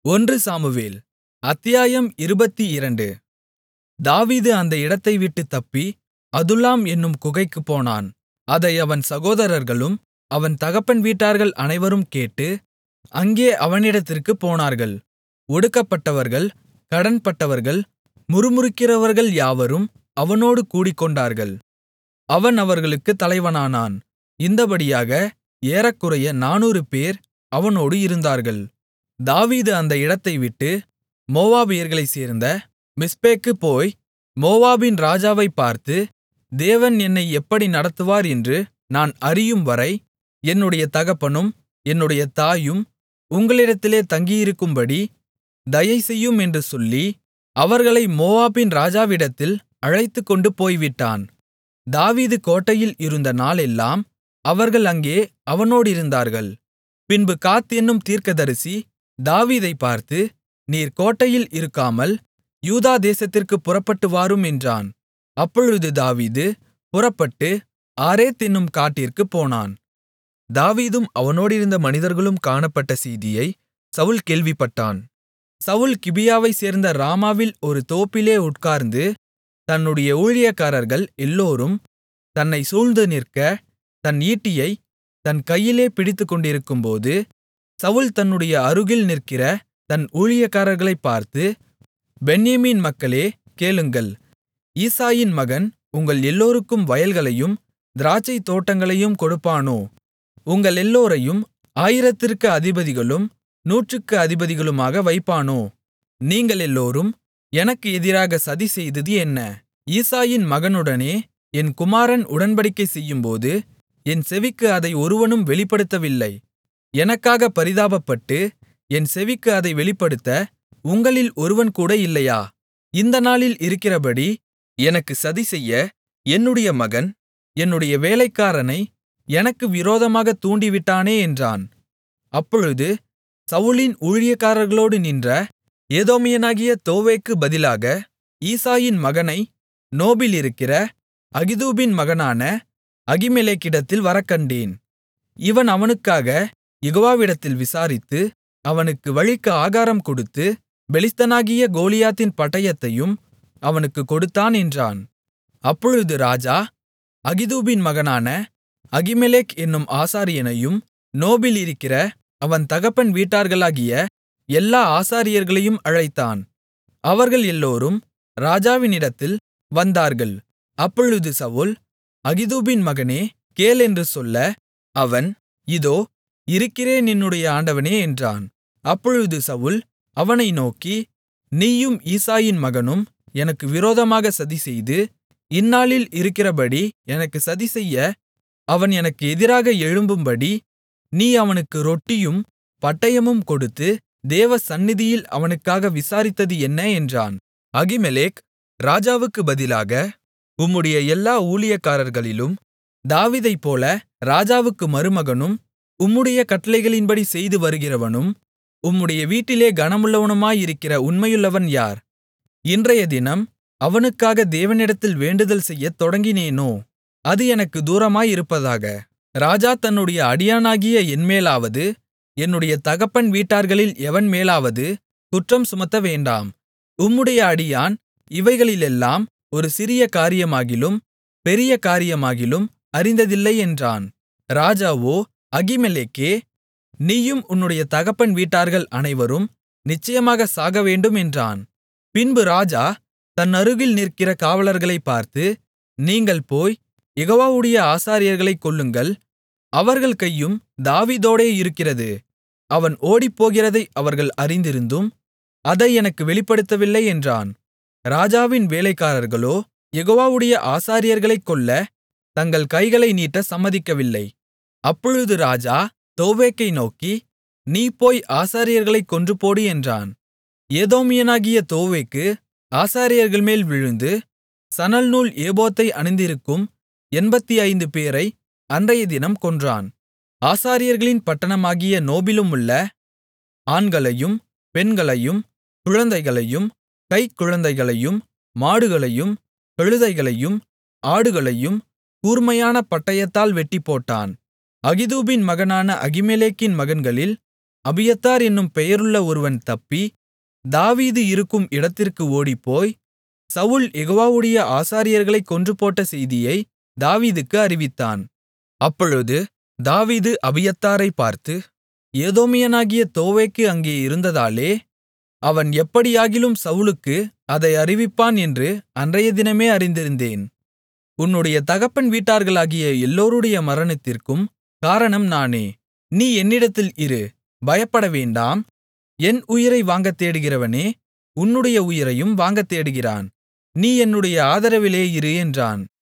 ஒன்று சாமுவேல் அத்தியாயம் 22 தாவீது அந்த இடத்தைவிட்டுத் தப்பி அதுல்லாம் என்னும் குகைக்குப் போனான். அதை அவன் சகோதரர்களும் அவன் தகப்பன் வீட்டார்கள் அனைவரும் கேட்டு, அங்கே அவனிடத்திற்குப் போனார்கள். ஒடுக்கப்பட்டவர்கள், கடன்பட்டவர்கள், முறுமுறுக்கிறவர்கள் யாவரும் அவனோடு கூடிக்கொண்டார்கள். அவன் அவர்களுக்குத் தலைவனானான். இந்தபடியாக ஏறக்குறைய 400 பேர் அவனோடு இருந்தார்கள். தாவீது அந்த இடத்தைவிட்டு மோவாபியர்களைச் சேர்ந்த மிஸ்பேக்குப் போய் மோவாபின் ராஜாவைப் பார்த்து, தேவன் என்னை எப்படி நடத்துவார் என்று நான் அறியும்வரை என்னுடைய தகப்பனும் என்னுடைய தாயும் உங்களிடத்திலே தங்கியிருக்கும்படி தயைசெய்யும் என்று சொல்லி, அவர்களை மோவாபின் ராஜாவிடத்தில் அழைத்துக்கொண்டு போய்விட்டான். தாவீது கோட்டையில் இருந்த நாளெல்லாம் அவர்கள் அங்கே அவனோடிருந்தார்கள். பின்பு காத் என்னும் தீர்க்கதரிசி தாவீதைப் பார்த்து, நீர் கோட்டையில் இருக்காமல் யூதா தேசத்திற்குப் புறப்பட்டு வாரும் என்றான். அப்பொழுது தாவீது புறப்பட்டு ஆரேத் என்னும் காட்டிற்குப் போனான். தாவீதும் அவனோடிருந்த மனிதர்களும் காணப்பட்ட செய்தியை சவுல் கேள்விப்பட்டான். சவுல் கிபியாவைச் சேர்ந்த ராமாவில் ஒரு தோப்பிலே உட்கார்ந்து தன்னுடைய ஊழியக்காரர்கள் எல்லோரும் தன்னைச் சூழ்ந்து நிற்க தன் ஈட்டியைத் தன் கையிலே பிடித்துக்கொண்டிருக்கும்போது, சவுல் தன்னுடைய அருகில் நிற்கிற தன் ஊழியக்காரர்களைப் பார்த்து, பென்யமீன் மக்களே, கேளுங்கள். ஈசாயின் மகன் உங்கள் எல்லோருக்கும் வயல்களையும் திராட்சைத் தோட்டங்களையும் கொடுப்பானோ? உங்களெல்லோரையும் 1000ற்கு அதிபதிகளும் 100க்கு அதிபதிகளுமாக வைப்பானோ? நீங்களெல்லோரும் எனக்கு எதிராக சதிசெய்தது என்ன? ஈசாயின் மகனுடனே என் குமாரன் உடன்படிக்கை செய்யும்போது என் செவிக்கு அதை ஒருவனும் வெளிப்படுத்தவில்லை. எனக்காக பரிதாபப்பட்டு என் செவிக்கு அதை வெளிப்படுத்த உங்களில் ஒருவன் கூட இல்லையா? இந்த நாளில் இருக்கிறபடி எனக்கு சதிசெய்ய என்னுடைய மகன் என்னுடைய வேலைக்காரனை எனக்கு விரோதமாகத் தூண்டிவிட்டானே என்றான். அப்பொழுது சவுலின் ஊழியக்காரர்களோடு நின்ற ஏதோமியனாகிய தோவேக்கு பதிலாக ஈசாயின் மகனை நோபிலிருக்கிற அகிதூபின் மகனான அகிமெலேக்கிடத்தில் வரக்கண்டேன். இவன் அவனுக்காகக் யெகோவாவிடத்தில் விசாரித்து அவனுக்கு வழிக்கு ஆகாரம் கொடுத்து பெலிஸ்தனாகிய கோலியாத்தின் பட்டயத்தையும் அவனுக்குக் கொடுத்தான் என்றான். அப்பொழுது ராஜா அகிதூபின் மகனான அகிமெலேக் என்னும் ஆசாரியனையும் நோபில் இருக்கிற அவன் தகப்பன் வீட்டார்களாகிய எல்லா ஆசாரியர்களையும் அழைத்தான். அவர்கள் எல்லோரும் ராஜாவினிடத்தில் வந்தார்கள். அப்பொழுது சவுல், அகிதூபின் மகனே, கேள் என்று சொல்ல, அவன், இதோ இருக்கிறேன் என்னுடைய ஆண்டவனே என்றான். அப்பொழுது சவுல் அவனை நோக்கி, நீயும் ஈசாயின் மகனும் எனக்கு விரோதமாக சதிசெய்து இந்நாளில் இருக்கிறபடி எனக்கு சதிசெய்ய அவன் எனக்கு எதிராக எழும்பும்படி நீ அவனுக்கு ரொட்டியும் பட்டயமும் கொடுத்து தேவ சந்நிதியில் அவனுக்காக விசாரித்தது என்ன என்றான். அகிமெலேக் ராஜாவுக்கு பதிலாக, உம்முடைய எல்லா ஊழியக்காரர்களிலும் தாவீதைப்போல ராஜாவுக்கு மருமகனும் உம்முடைய கட்டளைகளின்படி செய்து வருகிறவனும் உம்முடைய வீட்டிலே கனமுள்ளவனுமாயிருக்கிற உண்மையுள்ளவன் யார்? இன்றைய தினம் அவனுக்காக தேவனிடத்தில் வேண்டுதல் செய்யத் தொடங்கினேனோ? அது எனக்கு தூரமாயிருப்பதாக. ராஜா தன்னுடைய அடியானாகிய என்மேலாவது என்னுடைய தகப்பன் வீட்டார்களில் எவன் மேலாவது குற்றம் சுமத்த வேண்டாம். உம்முடைய அடியான் இவைகளிலெல்லாம் ஒரு சிறிய காரியமாகிலும் பெரிய காரியமாகிலும் அறிந்ததில்லை என்றான். ராஜாவோ, அகிமெலேக்கே, நீயும் உன்னுடைய தகப்பன் வீட்டார்கள் அனைவரும் நிச்சயமாக சாகவேண்டும் என்றான். பின்பு ராஜா தன் அருகில் நிற்கிற காவலர்களைப் பார்த்து, நீங்கள் போய் யெகோவாவுடைய ஆசாரியர்களைக் கொல்லுங்கள். அவர்கள் கையும் தாவீதோடே இருக்கிறது. அவன் ஓடிப்போகிறதை அவர்கள் அறிந்திருந்தும் அதை எனக்கு வெளிப்படுத்தவில்லை என்றான். ராஜாவின் வேலைக்காரர்களோ யெகோவாவுடைய ஆசாரியர்களைக் கொல்லத் தங்கள் கைகளை நீட்ட சம்மதிக்கவில்லை. அப்பொழுது ராஜா தோவேக்கை நோக்கி, நீ போய் ஆசாரியர்களைக் கொன்றுபோடு என்றான். ஏதோமியனாகிய தோவேக்கு ஆசாரியர்கள்மேல் விழுந்து சணல் நூல் ஏபோத்தை அணிந்திருக்கும் 85 பேரை அன்றைய தினம் கொன்றான். ஆசாரியர்களின் பட்டணமாகிய நோபிலுமுள்ள ஆண்களையும் பெண்களையும் குழந்தைகளையும் கைக்குழந்தைகளையும் மாடுகளையும் கழுதைகளையும் ஆடுகளையும் கூர்மையான பட்டயத்தால் வெட்டிப்போட்டான். அகிதூபின் மகனான அகிமெலேக்கின் மகன்களில் அபியத்தார் என்னும் பெயருள்ள ஒருவன் தப்பி தாவீது இருக்கும் இடத்திற்கு ஓடிப்போய் சவுல் யெகோவாவுடைய ஆசாரியர்களைக் கொன்றுபோட்ட செய்தியை தாவீதுக்கு அறிவித்தான். அப்பொழுது தாவீது அபியத்தாரைப் பார்த்து, ஏதோமியனாகிய தோவேக்கு அங்கே இருந்ததாலே அவன் எப்படியாகிலும் சவுலுக்கு அதை அறிவிப்பான் என்று அன்றையதினமே அறிந்திருந்தேன். உன்னுடைய தகப்பன் வீட்டார்களாகிய எல்லோருடைய மரணத்திற்கும் காரணம் நானே. நீ என்னிடத்தில் இரு, பயப்பட வேண்டாம். என் உயிரை வாங்கத் தேடுகிறவனே, உன்னுடைய உயிரையும் வாங்கத் தேடுகிறான். நீ என்னுடைய ஆதரவிலே இரு என்றான்.